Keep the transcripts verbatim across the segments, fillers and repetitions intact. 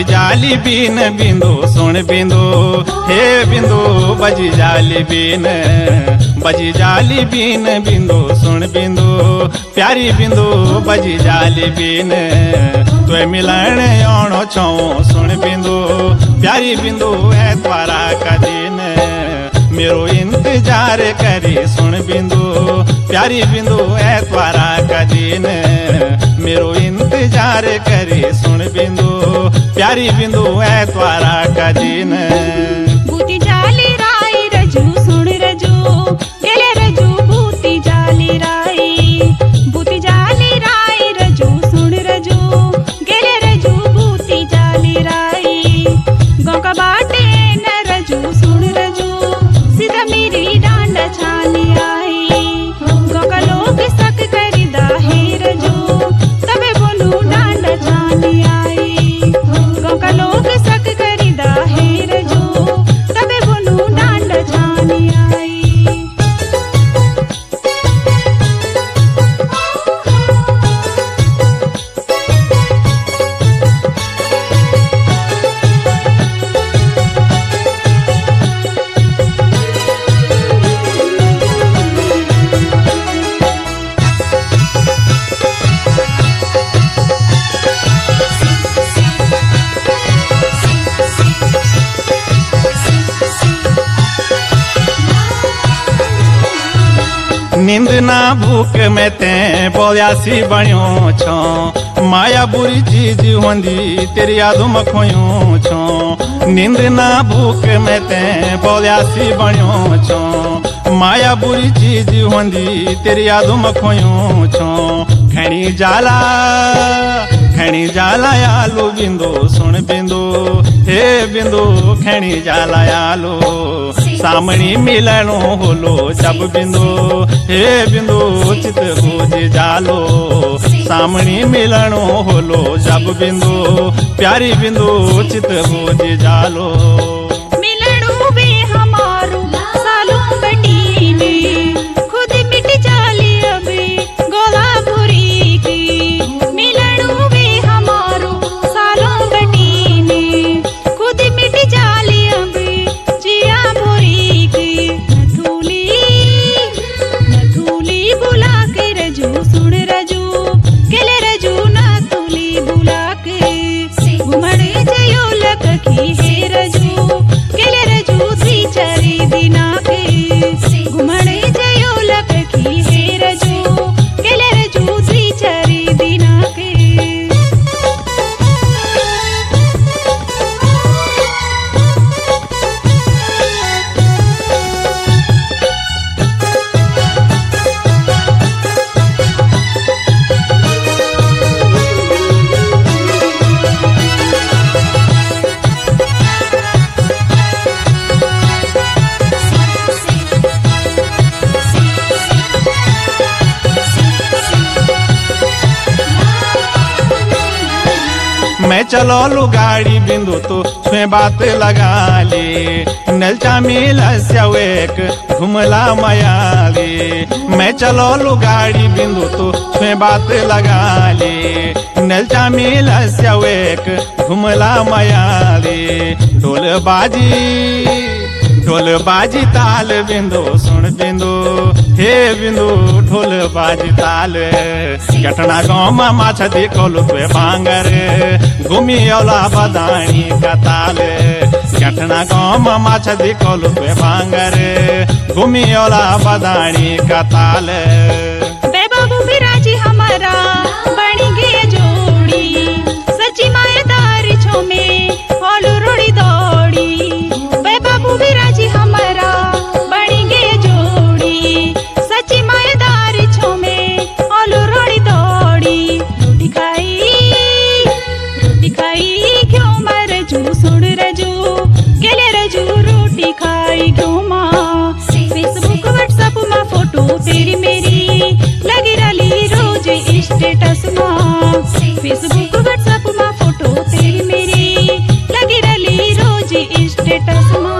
बजी जाली बीन बिंदु सुन बिंदु हे बिंदु बजी जाली बीन बजी जाली बीन बिंदु सुन बिंदु प्यारी बिंदु बजी जाली बीन तुए मिलन आनो छो सुन बिंदु प्यारी बिंदु एतवारा का दिन मेरो इंतजार करी सुन बिंदु प्यारी बिंदु एतवारा का दिन मेरो इंतजार करी सुन बिंदु प्यारी बिंदु एतवारा का दिन बूती जाली राई रजू सुन रजू गेले रजू बूती जाली राई बूती जाली राई रजू सुन रजू गेले रजू बूती जाली राई गाँव का बाटे न रजू सुन रजू सीधा मेरी डांड छानी आई गाँव का लोग सक करीदा है रजू तबे बोलू डांड छानी आई गाँव का लोग सक करीदा है रजू तबे बोलू डांड छानी आई नींद ना भूख में ते बोयासी बणियो छो माया बुरी चीज होंदी तेरी यादों में खोयो छो नींद ना भूख में ते बोयासी बणियो छो माया बुरी चीज होंदी तेरी यादों में खोयो छो खणी जाला खणी जाला आलू बिंदु सुन बिंदु हे बिंदु खणी जाला आलू सामणी मिलनो होलो जब बिंदु हे बिंदु चित भूज जालो सामणी मिलनो होलो जब बिंदु प्यारी बिंदु चित भूज जालो मिलणू बे हमारू सालों कटीने खुद मिट जाली अभी गोला भुरी की मिलणू बे हमारू सालों कटीने खुद मिट जाली अभी जिया भुरी की नथुली नथुली बुला के रजू सुन रजू केले रजू नथुली बुला के घुमड़े जयो लखी हे रजू केले रजू थी चरी दिना के घुमड़े जयो लखी हे रजू केले रजू थी चरी दिना के मैं चलो लू गाड़ी बिंदु तो छुए बात लगा ले नलचा मिल एक घुमला मयाले मैं चलो लू गाड़ी बिंदु तो छुए बात लगा ले नलचा मिल एक घुमला मयाले ढोल बाजी ढोल बाजी ताल बिंदु सुन बिंदु हे बिंदु ढोल बाजी ताल घटना गाँव में माछ देखोलू तुए भांगर घूमी औला बदानी का ताल घटना गाँव में माछ देखोलू तुए भांगर घूमी औला बदानी का ताल बे बाबू बिराजी हमारा बनी गए जोड़ी सच्ची मायदारी छो में होलू रोड़ी दौड़ी बे बाबू बिराजी हमारा बनी गए जोड़ी सच्ची मायदारी छो में होलू रोड़ी दौड़ी रोटी खाई रोटी खाई क्यों मर जू सुन रजू केले रजू रोटी खाई क्यों माँ फेसबुक व्हाट्सएप में फोटो तेरी मेरी लगी रली रोज स्टेटस माँ फेसबुक व्हाट्सएप में फोटो तेरी मेरी लगी रली रोज स्टेटस माँ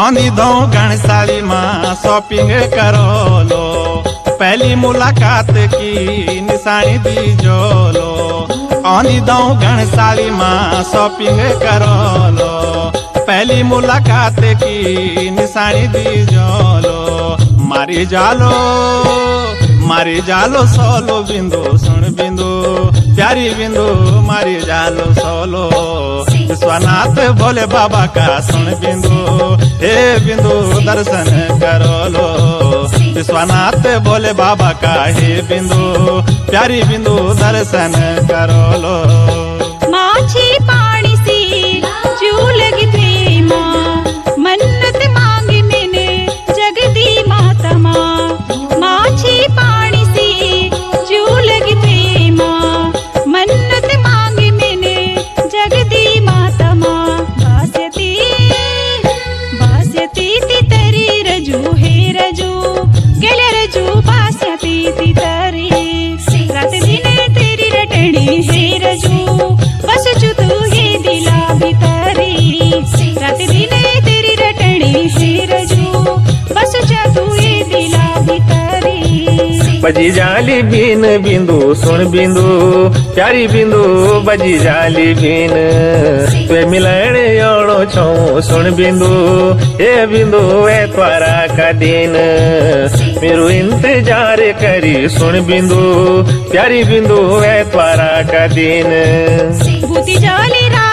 आंदी दो घणसाली मां शॉपिंग करो लो पहली मुलाकात की निशानी दी जो लो आंदी दो घणसाली मां शॉपिंग करो लो पहली मुलाकात की निशानी दी जो लो मारी जालो मारी जालो सोलो बिंदु सुन बिंदु प्यारी बिंदु मारी जालो सोलो विश्वनाथ भोले बाबा का सुन बिंदु हे बिंदु दर्शन करो लो विश्वनाथ भोले बाबा का हे बिंदु प्यारी बिंदु दर्शन करो लो माझी पाणी सी जू लगी प्रेम मन्नत मांगी मैंने जगदी माता माँ माझी पाणी सी जू लगी प्रेम मन्नत मांगी मैंने जगदी माता माँ बास्यती बास्यती ती तरी रजू हे रजू गेल्या रजू बास्यती ती तरी रात दिने तेरी रटणी हे रजू बसचू तू हे दिला भितरी रात दिने तेरी रटणी हे रजू बसचू तू हे दिला भितरी बजी जाली बीन बिंदु सुन बिंदु प्यारी बिंदु बजी जाली बीन ते मिलण योड़ो छो सुन बिंदु ए बिंदु ए त्वारा का दिन मेरू इंतजार करी सुन बिंदु प्यारी बिंदु ए त्वारा का दिन भूती जाली